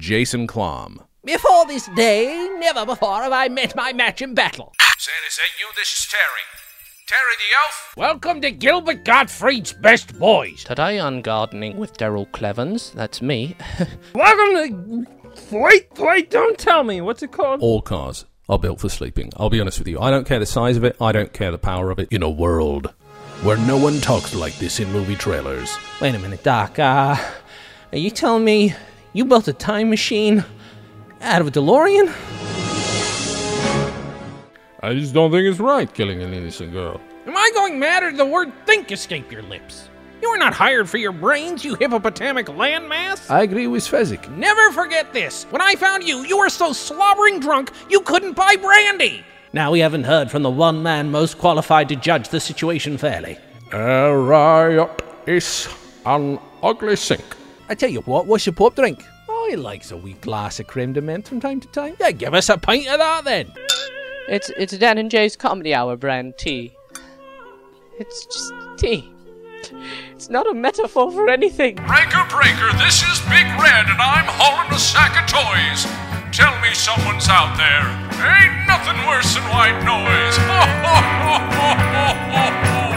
Jason Klom. Before this day, never before have I met my match in battle. Sam, is that you? This is Terry. Terry the elf? Welcome to Gilbert Gottfried's Best Boys. Today on Gardening with Daryl Clevens, that's me. Welcome to... Wait, don't tell me. What's it called? All cars are built for sleeping. I'll be honest with you. I don't care the size of it. I don't care the power of it. In a world where no one talks like this in movie trailers. Wait a minute, Doc. Are you telling me you built a time machine out of a DeLorean? I just don't think it's right killing an innocent girl. Am I going mad or did the word think escape your lips? You were not hired for your brains, you hippopotamic landmass. I agree with Fezzik. Never forget this. When I found you, you were so slobbering drunk you couldn't buy brandy. Now we haven't heard from the one man most qualified to judge the situation fairly. Riot is an ugly sink. I tell you what, what's your pop drink? Oh, he likes a wee glass of creme de menthe from time to time. Yeah, give us a pint of that then. It's Dan and Jay's Comedy Hour brand tea. It's just tea. It's not a metaphor for anything. Breaker, this is Big Red, and I'm hauling a sack of toys. Tell me someone's out there. Ain't nothing worse than white noise. Ho, ho, ho, ho, ho, ho.